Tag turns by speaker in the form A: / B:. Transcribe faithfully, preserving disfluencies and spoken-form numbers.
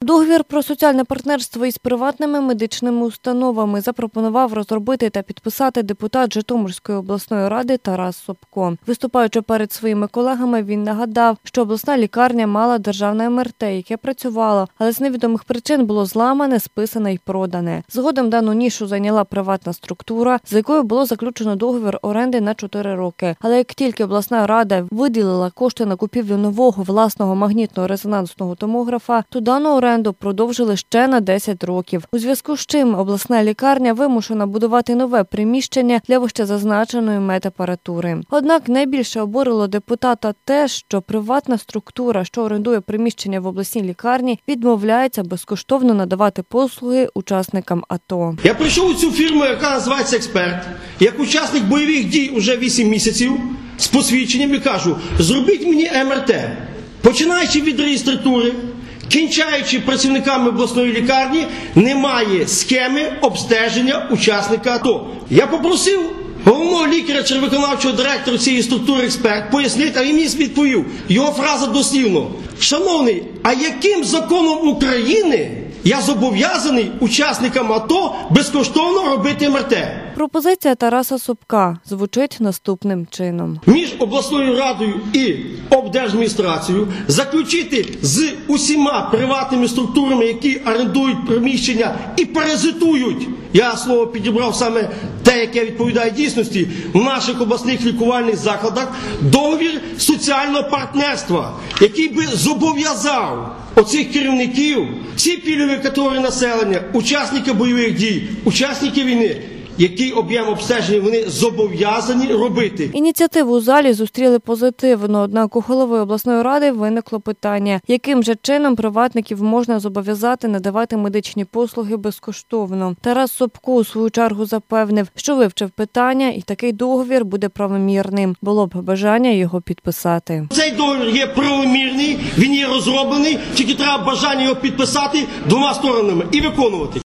A: Договір про соціальне партнерство із приватними медичними установами запропонував розробити та підписати депутат Житомирської обласної ради Тарас Собко. Виступаючи перед своїми колегами, він нагадав, що обласна лікарня мала державне ем ер те, яке працювало, але з невідомих причин було зламане, списане і продане. Згодом дану нішу зайняла приватна структура, з якою було заключено договір оренди на чотири роки. Але як тільки обласна рада виділила кошти на купівлю нового власного магнітно-резонансного томографа, то дану оренду продовжили ще на десять років. У зв'язку з чим обласна лікарня вимушена будувати нове приміщення для вищезазначеної медапаратури. Однак найбільше обурило депутата те, що приватна структура, що орендує приміщення в обласній лікарні, відмовляється безкоштовно надавати послуги учасникам АТО.
B: Я прийшов у цю фірму, яка називається «Експерт», як учасник бойових дій уже вісім місяців з посвідченням і кажу, зробіть мені ем ер те, починаючи від реєстратури, кінчаючи працівниками обласної лікарні, немає схеми обстеження учасника АТО. Я попросив головного лікаря чи виконавчого директора цієї структури «Експерт» пояснити, а він мені відповів. Його фраза дослівно. Шановний, а яким законом України я зобов'язаний учасникам АТО безкоштовно робити ем ер те?
A: Пропозиція Тараса Собка звучить наступним чином.
B: Між обласною радою і облдержадміністрацією заключити з усіма приватними структурами, які орендують приміщення і паразитують, я слово підібрав саме те, яке відповідає дійсності, в наших обласних лікувальних закладах, договір соціального партнерства, який би зобов'язав оцих керівників, всі пільгові категорії населення, учасники бойових дій, учасники війни, який об'єм обстеження вони зобов'язані робити.
A: Ініціативу у залі зустріли позитивно, однак у голови обласної ради виникло питання, яким же чином приватників можна зобов'язати надавати медичні послуги безкоштовно. Тарас Собко у свою чергу запевнив, що вивчив питання і такий договір буде правомірним. Було б бажання його підписати.
B: Цей договір є правомірний, він є розроблений, тільки треба бажання його підписати двома сторонами і виконувати.